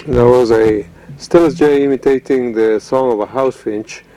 There was a Stills J imitating the song of a house finch